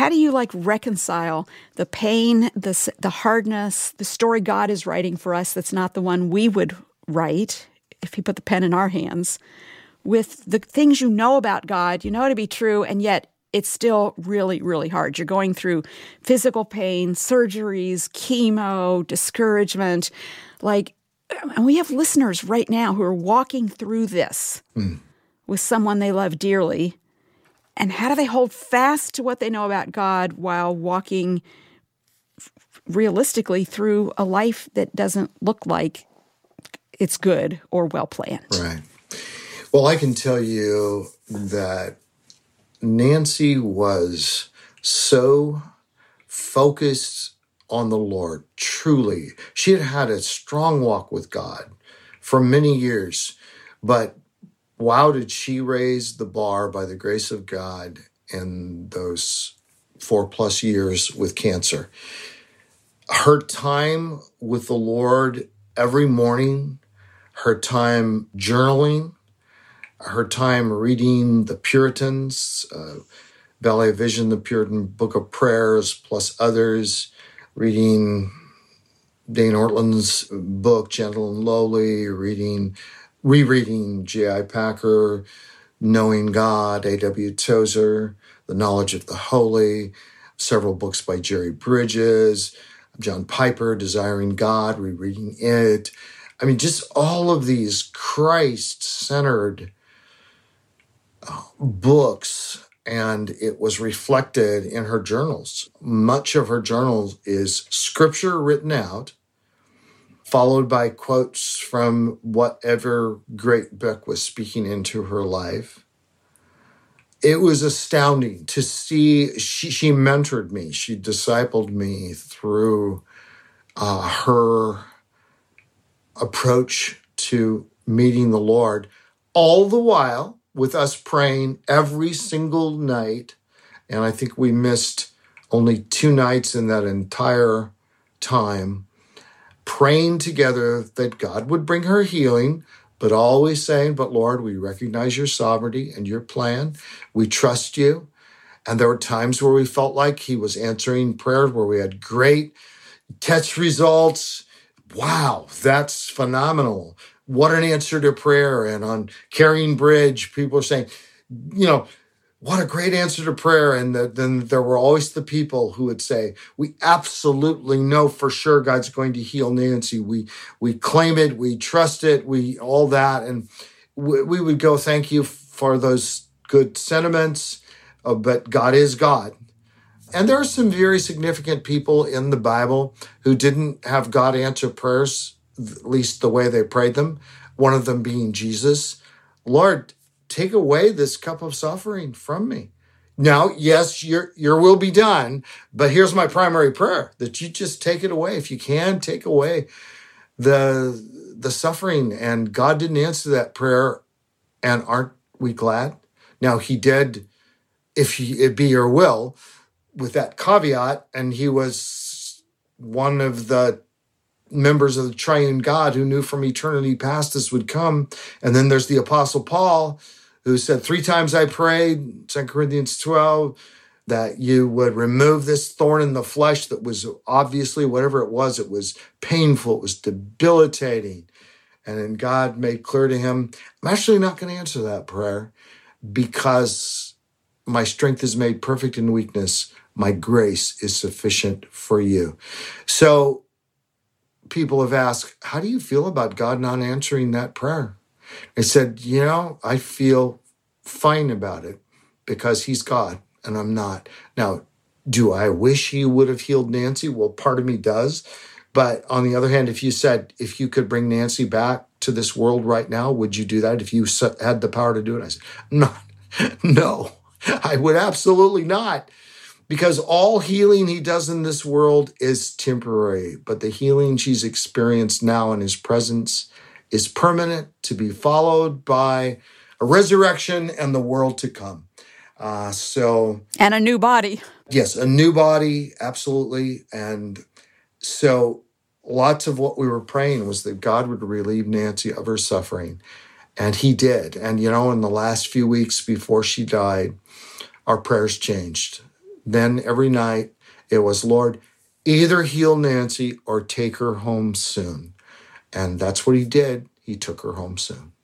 how do you reconcile the pain, the hardness, the story God is writing for us that's not the one we would write if he put the pen in our hands, with the things you know about God, you know to be true, and yet it's still really, really hard. You're going through physical pain, surgeries, chemo, discouragement. And we have listeners right now who are walking through this with someone they love dearly. And how do they hold fast to what they know about God while walking realistically through a life that doesn't look like it's good or well planned? Right. Well, I can tell you that Nancy was so focused on the Lord, truly. She had had a strong walk with God for many years, but wow, did she raise the bar by the grace of God in those 4+ years with cancer. Her time with the Lord every morning, her time journaling, her time reading the Puritans, Ballet Vision, the Puritan Book of Prayers, plus others, reading Dane Ortland's book, Gentle and Lowly, rereading J.I. Packer, Knowing God, A.W. Tozer, The Knowledge of the Holy, several books by Jerry Bridges, John Piper, Desiring God, rereading it. I mean, just all of these Christ-centered books, and it was reflected in her journals. Much of her journals is scripture written out, followed by quotes from whatever great book was speaking into her life. It was astounding to see. She mentored me. She discipled me through her approach to meeting the Lord, all the while with us praying every single night. And I think we missed only 2 nights in that entire time, praying together that God would bring her healing, but always saying, but Lord, we recognize your sovereignty and your plan. We trust you. And there were times where we felt like he was answering prayers, where we had great test results. Wow, that's phenomenal. What an answer to prayer. And on Carrying Bridge, people are saying, what a great answer to prayer. And then there were always the people who would say, we absolutely know for sure God's going to heal Nancy. We claim it, we trust it, all that. And we would go, thank you for those good sentiments, but God is God. And there are some very significant people in the Bible who didn't have God answer prayers, at least the way they prayed them, one of them being Jesus. Lord, take away this cup of suffering from me. Now, yes, your will be done, but here's my primary prayer, that you just take it away. If you can, take away the suffering. And God didn't answer that prayer, and aren't we glad? Now, he did, if it be your will, with that caveat, and he was one of the members of the triune God who knew from eternity past this would come. And then there's the Apostle Paul, who said, 3 times I prayed, 2 Corinthians 12, that you would remove this thorn in the flesh that was obviously, whatever it was painful, it was debilitating. And then God made clear to him, I'm actually not going to answer that prayer, because my strength is made perfect in weakness. My grace is sufficient for you. So people have asked, how do you feel about God not answering that prayer? I said, I feel fine about it, because he's God and I'm not. Now, do I wish he would have healed Nancy? Well, part of me does. But on the other hand, if you said, if you could bring Nancy back to this world right now, would you do that if you had the power to do it? I said, no, I would absolutely not. Because all healing he does in this world is temporary, but the healing she's experienced now in his presence is permanent, to be followed by a resurrection and the world to come. And a new body. Yes, a new body, absolutely. And so lots of what we were praying was that God would relieve Nancy of her suffering. And he did. And, in the last few weeks before she died, our prayers changed. Then every night it was, Lord, either heal Nancy or take her home soon. And that's what he did. He took her home soon.